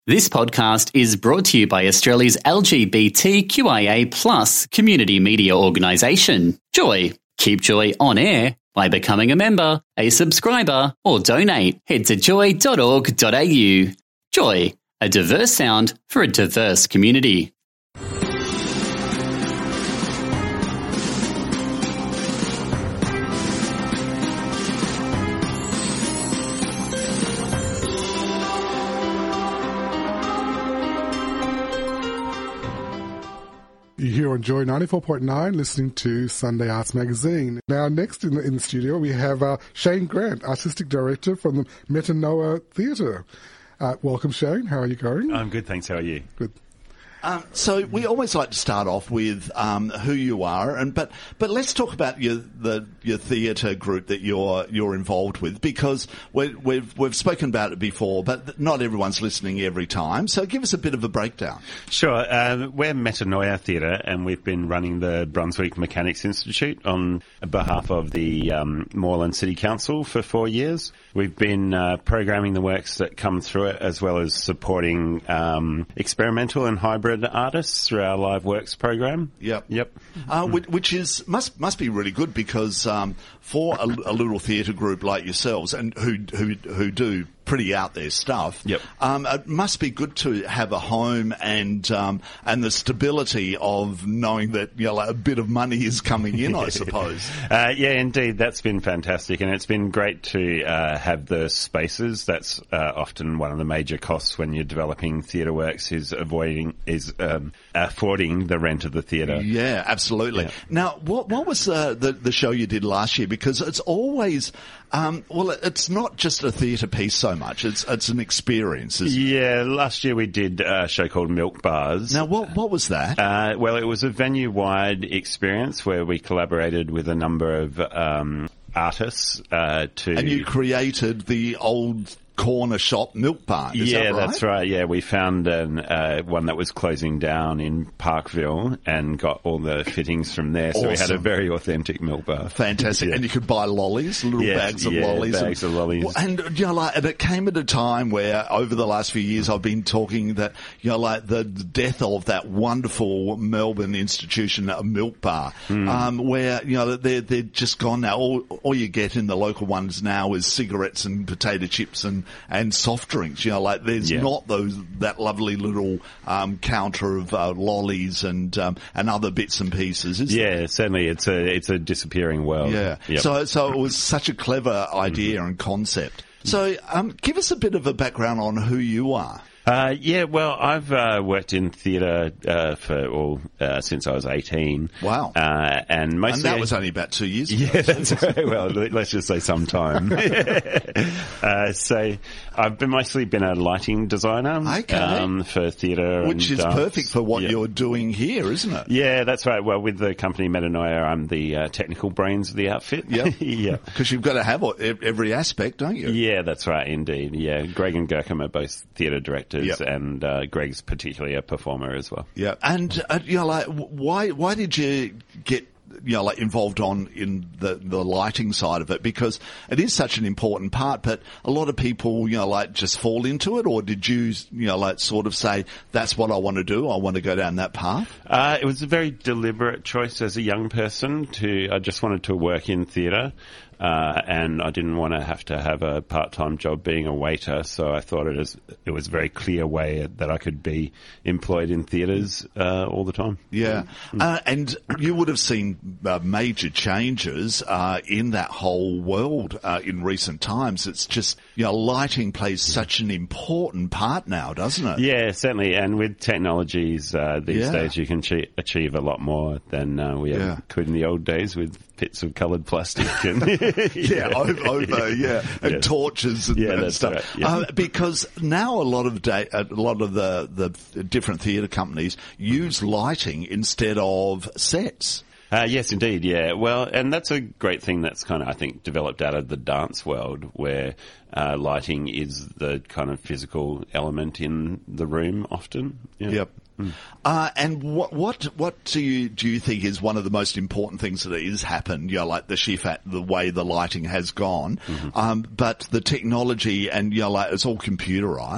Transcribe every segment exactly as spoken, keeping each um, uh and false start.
This podcast is brought to you by Australia's L G B T Q I A plus community media organisation, Joy. Keep Joy on air by becoming a member, a subscriber, or donate. Head to joy dot org dot a u. Joy, a diverse sound for a diverse community. You're here on Joy ninety-four point nine, listening to Sunday Arts Magazine. Now, next in the, in the studio, we have uh, Shane Grant, Artistic Director from the Metanoia Theatre. Uh, welcome, Shane. How are you going? I'm good, thanks. How are you? Good. Um, so we always like to start off with um, who you are, and but but let's talk about your the your theatre group that you're you're involved with, because we, we've we've spoken about it before, but not everyone's listening every time. So give us a bit of a breakdown. Sure. Uh, we're Metanoia Theatre, and we've been running the Brunswick Mechanics Institute on behalf of the um, Moreland City Council for four years. We've been uh, programming the works that come through it, as well as supporting um, experimental and hybrid artists through our Live Works program. Yep. Yep. Uh, which, which is must must be really good, because um, for a, a little theatre group like yourselves, and who who who do pretty out there stuff. Yep. Um, it must be good to have a home and um, and the stability of knowing that, you know, like a bit of money is coming in, I suppose. Uh, yeah, indeed, that's been fantastic, and it's been great to uh, have the spaces. That's uh, often one of the major costs when you're developing theatre works, is avoiding is um, affording the rent of the theatre. Yeah, absolutely. Yeah. Now, what what was uh, the the show you did last year? Because it's always um, well, it's not just a theatre piece so much. It's it's an experience. Isn't it? Yeah, last year we did a show called Milk Bars. Now, what what was that? Uh, well, it was a venue-wide experience where we collaborated with a number of um, artists uh, to... And you created the old corner shop Milk Bar. Is yeah, that right? that's right. Yeah, we found an, uh, one that was closing down in Parkville and got all the fittings from there. So Awesome. we had a very authentic milk bar. Fantastic. Yeah. And you could buy lollies, little Yes, bags of yeah, lollies. bags and, of lollies. And, you know, like, and it came at a time where over the last few years I've been talking that, you know, like the death of that wonderful Melbourne institution, a Milk Bar, Mm. um, where, you know, they're, they're just gone now. All, all you get in the local ones now is cigarettes and potato chips and, and soft drinks. You know, like there's Yeah. not those, that lovely little, um, counter of, uh, lollies and, um, and other bits and pieces, is there? Yeah, certainly. It's a it's a disappearing world. Yeah. Yep. So, so it was such a clever idea Mm-hmm. and concept. So, um, give us a bit of a background on who you are. Uh, yeah, well, I've uh, worked in theatre uh, for all uh, since I was eighteen. Wow. Uh, and mostly And that was only about two years ago. Yeah, that's right. Well, let's just say some time. uh, so I've been mostly been a lighting designer Okay. um, for theatre, Which and is dance. perfect for what Yeah. you're doing here, isn't it? Yeah, that's right. Well, with the company Metanoia, I'm the uh, technical brains of the outfit. Yep. yeah. Because you've got to have all- ev- every aspect, don't you? Yeah, that's right, indeed. Yeah, Greg and Gurkham are both theatre directors, Yep. and uh, Greg's particularly a performer as well. Yeah. And, uh, you know, like, why, why did you get, you know, like involved on in the, the lighting side of it? Because it is such an important part, but a lot of people, you know, like just fall into it, or did you, you know, like sort of say, that's what I want to do, I want to go down that path? Uh, it was a very deliberate choice as a young person to, I just wanted to work in theatre. Uh, and I didn't want to have to have a part-time job being a waiter, so I thought it was, it was a very clear way that I could be employed in theatres uh, all the time. Yeah. Uh, and you would have seen uh, major changes uh, in that whole world uh, in recent times. It's just, you know, lighting plays such an important part now, doesn't it? Yeah, certainly. And with technologies uh, these Yeah. days, you can che- achieve a lot more than uh, we ever Yeah. could in the old days with bits of coloured plastic. And Yeah, over, over, yeah, and Yeah. torches and, Yeah, and that's stuff. right, yeah. Uh, because now a lot of day, a lot of the the different theatre companies use lighting instead of sets. Uh, yes, indeed, yeah. Well, and that's a great thing that's kind of, I think, developed out of the dance world, where uh, lighting is the kind of physical element in the room often. Yeah. Yep. Uh, and what what what do you do you think is one of the most important things that has happened? You know, like the shift at the way the lighting has gone, Mm-hmm. um, but the technology and you know, like it's all computerized.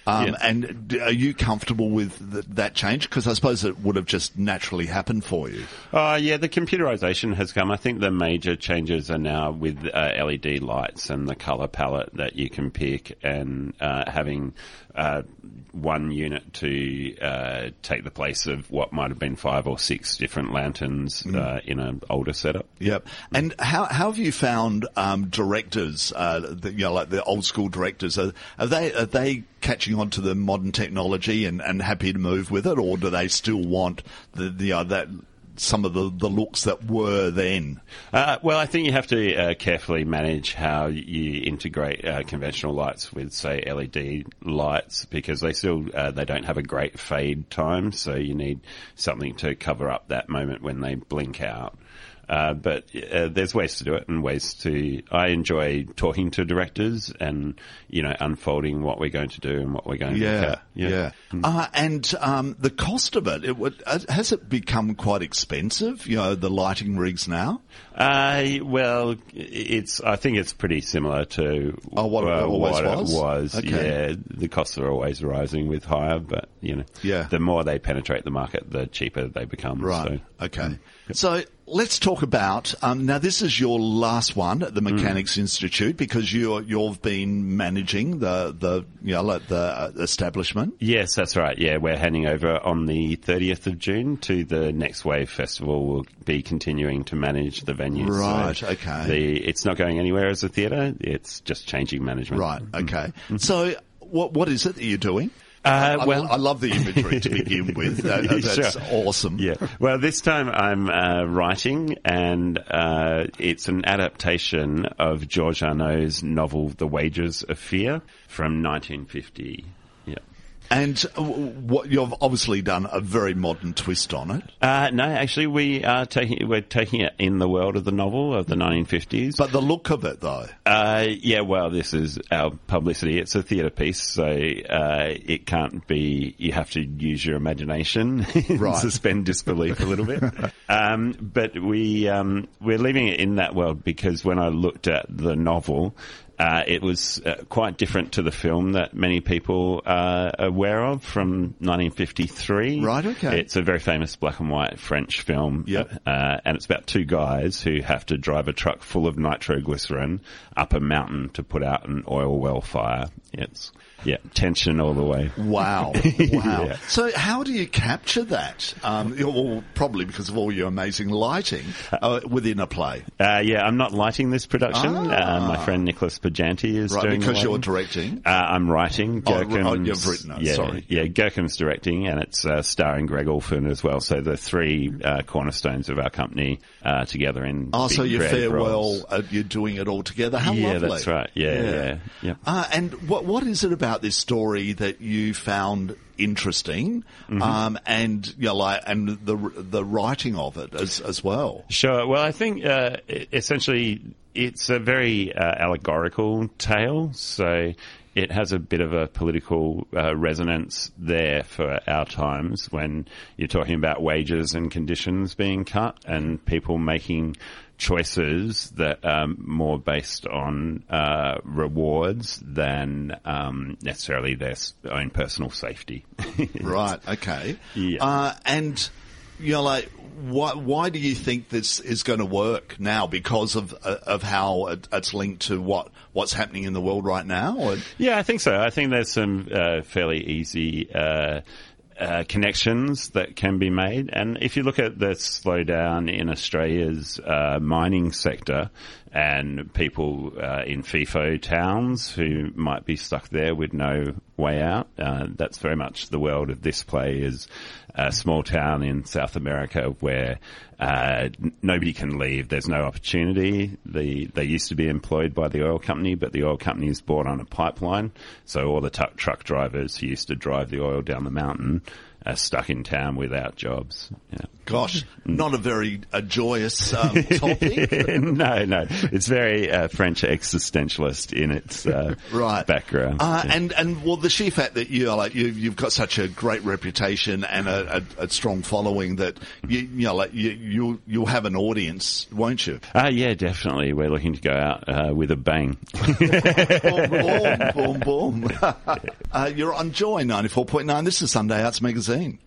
Um, Yeah. And d- are you comfortable with th- that change? Because I suppose it would have just naturally happened for you. Uh, yeah, the computerization has come. I think the major changes are now with uh, L E D lights and the color palette that you can pick, and uh, having uh, one unit to uh, take the place of what might have been five or six different lanterns mm. uh, in an older setup. Yep. And how, how have you found um, directors, uh, the, you know, like the old school directors? Are, are they are they catching on to the modern technology and, and happy to move with it, or do they still want the, the uh, that some of the, the looks that were then? Uh, well, I think you have to uh, carefully manage how you integrate uh, conventional lights with, say, L E D lights, because they still uh, they don't have a great fade time, so you need something to cover up that moment when they blink out. Uh, but uh, there's ways to do it and ways to... I enjoy talking to directors and, you know, unfolding what we're going to do and what we're going yeah, to look at. Yeah, yeah. Mm. Uh, and um, the cost of it, it would, uh, has it become quite expensive, you know, the lighting rigs now? Uh, well, it's... I think it's pretty similar to oh, what, uh, it, always what was? it was. Okay. Yeah, the costs are always rising with hire, but, you know, yeah. the more they penetrate the market, the cheaper they become. Right, so. okay. Mm. So let's talk about, um, now this is your last one at the Mechanics mm. Institute, because you're, you've been managing the, the, you know, like the uh, establishment. Yes, that's right. Yeah, we're handing over on the thirtieth of June to the Next Wave Festival. We'll be continuing to manage the venue. Right, so okay. The, it's not going anywhere as a theatre. It's just changing management. Right, okay. Mm. So what, what is it that you're doing? Uh, I, well, I love the imagery to begin with. That, that's sure. awesome. Yeah. Well, this time I'm uh, writing, and uh, it's an adaptation of George Arnaud's novel *The Wages of Fear* from nineteen fifty. Yeah. And what you've obviously done a very modern twist on it. Uh, no, actually, we are taking we're taking it in the world of the novel of the nineteen fifties. But the look of it, though. Uh, yeah, well, this is our publicity. It's a theatre piece, so uh, it can't be. You have to use your imagination, right. suspend disbelief a little bit. um, but we um, we're leaving it in that world because when I looked at the novel. Uh, it was uh, quite different to the film that many people are aware of from nineteen fifty-three. Right, okay. It's a very famous black and white French film. Yep. Uh, and it's about two guys who have to drive a truck full of nitroglycerin up a mountain to put out an oil well fire. It's, yeah, tension all the way. Wow. Wow. Yeah. So how do you capture that? Um, well, probably because of all your amazing lighting uh, within a play. Uh, yeah, I'm not lighting this production. Ah. Uh, my friend Nicholas Pajanti is right, doing because the you're lighting. directing. Uh, I'm writing. Oh, Gherkin's, oh, you've written it. Yeah, Sorry. Yeah, Gherkin's directing, and it's uh, starring Greg Alford as well. So the three uh, cornerstones of our company uh, together in. Oh, so your creative farewell, roles. uh, you're doing it all together. How yeah, lovely. that's right. Yeah, yeah, yeah. yeah. Uh, and what what is it about this story that you found interesting, mm-hmm. um, and you know, like, and the the writing of it as as well? Sure. Well, I think uh, essentially it's a very uh, allegorical tale, so it has a bit of a political uh, resonance there for our times when you're talking about wages and conditions being cut and people making choices that are more based on uh, rewards than um, necessarily their own personal safety. Right. Okay. Yeah. Uh, and you know, like, why why do you think this is going to work now? Because of uh, of how it, it's linked to what what's happening in the world right now? Or? Yeah, I think so. I think there's some uh, fairly easy. Uh, Uh, connections that can be made. And if you look at the slowdown in Australia's uh, mining sector and people uh, in FIFO towns who might be stuck there with no way out, uh, that's very much the world of this play, is a small town in South America where uh, n- nobody can leave. There's no opportunity. The, they used to be employed by the oil company, but the oil company is bought on a pipeline. So all the t- truck drivers who used to drive the oil down the mountain are stuck in town without jobs. Yeah. Gosh, not a very uh, joyous um, topic. no, no. It's very uh, French existentialist in its uh, right. background. Uh, yeah. And, and well, the sheer fact that you are like, you, you've got such a great reputation and a, a, a strong following that you, you know, like you, you'll, you'll have an audience, won't you? Uh, yeah, definitely. We're looking to go out uh, with a bang. boom, boom, boom, boom. uh, you're on Joy ninety-four point nine. This is Sunday Arts Magazine.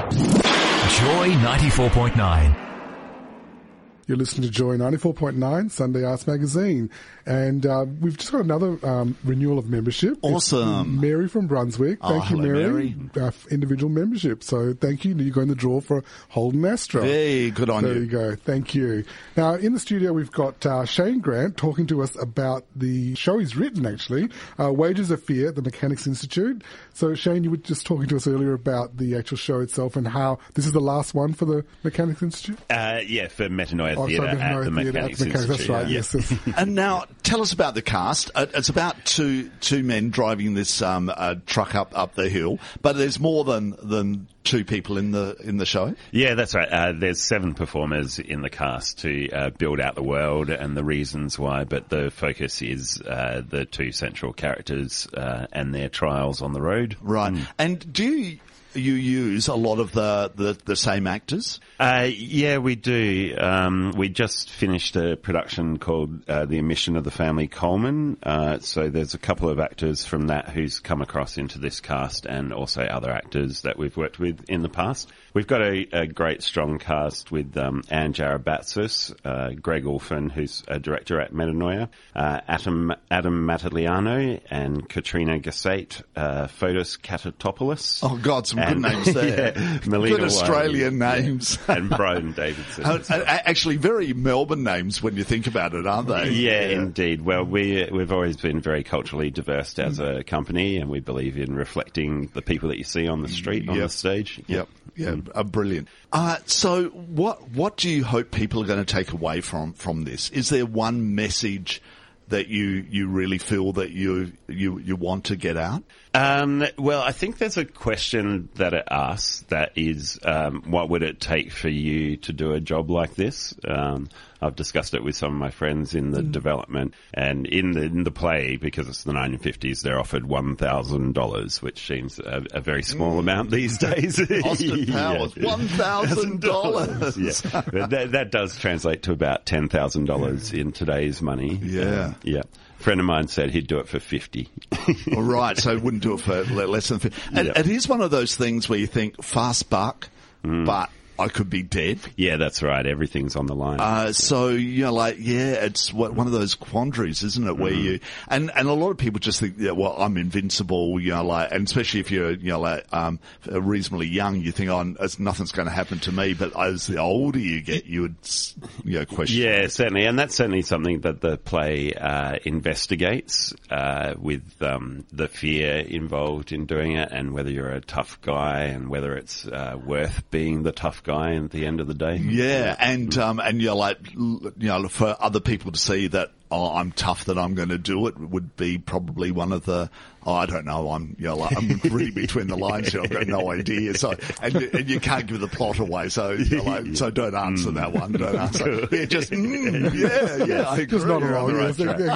Joy ninety-four point nine. You're listening to Joy ninety-four point nine, Sunday Arts Magazine. And uh, we've just got another um, renewal of membership. Awesome. It's Mary from Brunswick. Oh, Thank you, hello, Mary. Mary. Uh, individual membership. So thank you. You go in the draw for Holden Astra. Hey, good on there you. you go. Thank you. Now, in the studio, we've got uh, Shane Grant talking to us about the show he's written, actually, uh, Wages of Fear at the Mechanics Institute. So, Shane, you were just talking to us earlier about the actual show itself and how this is the last one for the Mechanics Institute? Uh, yeah, for Metanoia Oh, Theatre sorry, at Metanoia the Theatre Mechanics at the Mechanics. Institute. That's right, yeah. yes. yes. And now, tell us about the cast. Uh, It's about two two men driving this um, uh, truck up, up the hill, but there's more than than two people in the in the show. Yeah, that's right. Uh, there's seven performers in the cast to uh, build out the world and the reasons why, but the focus is uh, the two central characters uh, and their trials on the road. Right. Mm. And do you, you use a lot of the, the, the same actors? Uh, yeah, we do. Um, we just finished a production called uh, The Omission of the Family Coleman. Uh, so there's a couple of actors from that who's come across into this cast and also other actors that we've worked with in the past. We've got a, a great, strong cast with um, Anne Jarabatsis, uh, Greg Orphan, who's a director at Metanoia, uh, Adam, Adam Mataliano, and Katrina Gassate, uh, Fotis Katatopoulos. Oh, God, some good and, names there. Yeah, Melina good Australian Wiley, names. Yeah, and Brian Davidson. uh, actually, very Melbourne names when you think about it, aren't they? Yeah, yeah. Indeed. Well, we, we've always been very culturally diverse as a company, and we believe in reflecting the people that you see on the street, on yep. the stage. Yep. Yeah, uh, brilliant. Uh, so what what do you hope people are going to take away from, from this? Is there one message that you, you really feel that you, you, you want to get out? Um, well, I think there's a question that it asks that is, um, what would it take for you to do a job like this? Um, I've discussed it with some of my friends in the mm. development, and in the, in the play, because it's the nineteen fifties, they're offered one thousand dollars, which seems a, a very small mm. amount these days. Austin Powers, yeah. one thousand dollars. Yeah. But that, that does translate to about ten thousand dollars in today's money. Yeah. Um, yeah. A friend of mine said he'd do it for fifty. All right, so he wouldn't do it for less than fifty. And Yeah. it is one of those things where you think, fast buck, mm. but I could be dead. Yeah, that's right. Everything's on the line. Uh, so, you know, like, yeah, it's one of those quandaries, isn't it, where mm. you, and, and a lot of people just think, yeah, well, I'm invincible, you know, like, and especially if you're, you know, like, um, reasonably young, you think, oh, nothing's going to happen to me, but as the older you get, you would, you know, question. Yeah, certainly, and that's certainly something that the play, uh, investigates, uh, with, um, the fear involved in doing it, and whether you're a tough guy, and whether it's, uh, worth being the tough guy guy at the end of the day. Yeah, and um, and you're like, you know, for other people to see that, oh, I'm tough, that I'm going to do it, would be probably one of the, oh, I don't know, I'm, you know, like, I'm reading between the lines here, I've got no idea. So, and you, and you can't give the plot away, so, you know, like, so don't answer that one, don't answer. Yeah, just, mm, yeah, yeah, I agree. Just not You're on wrong,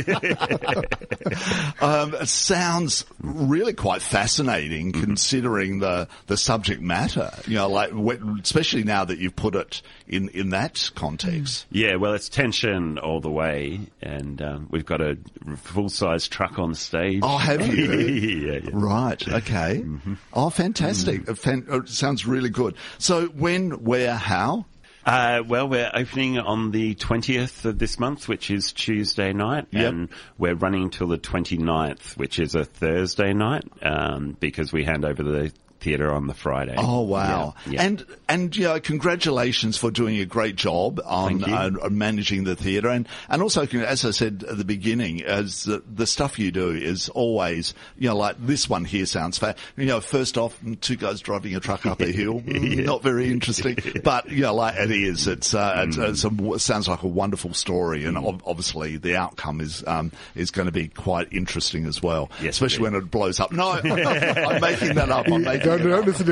the right track. um, it sounds really quite fascinating, mm-hmm. considering the, the subject matter, you know, like, especially now that you've put it in, in that context. Yeah, well, it's tension all the way, and um, we've got a full-size truck on stage. Oh, have you? yeah, yeah. Right, okay. Mm-hmm. Oh, fantastic. Mm-hmm. It sounds really good. So when, where, how? Uh, well, we're opening on the twentieth of this month, which is Tuesday night, yep. and we're running till the twenty-ninth, which is a Thursday night, um, because we hand over the theatre on the Friday. Oh, wow. Yeah, yeah. And, and, you know, congratulations for doing a great job on, uh, on managing the theatre. And, and also, as I said at the beginning, as the, the stuff you do is always, you know, like this one here sounds fat. You know, first off, two guys driving a truck up a hill. yeah. Not very interesting. But, you know, like it is. It's, uh, it's, it's a, it sounds like a wonderful story. And ob- obviously the outcome is, um, is going to be quite interesting as well. Yes, especially indeed. when it blows up. No, I'm making that up. I'm making Don't, don't listen to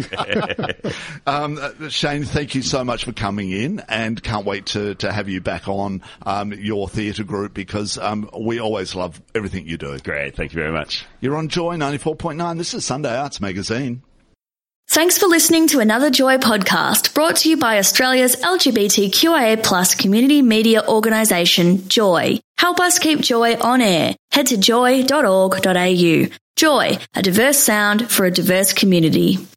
him. um, uh, Shane, thank you so much for coming in, and can't wait to, to have you back on um, your theatre group, because um, we always love everything you do. Great, thank you very much. You're on Joy ninety-four point nine. This is Sunday Arts Magazine. Thanks for listening to another Joy podcast brought to you by Australia's L G B T Q I A plus community media organisation, Joy. Help us keep Joy on air. Head to joy dot org dot a u. Joy, a diverse sound for a diverse community.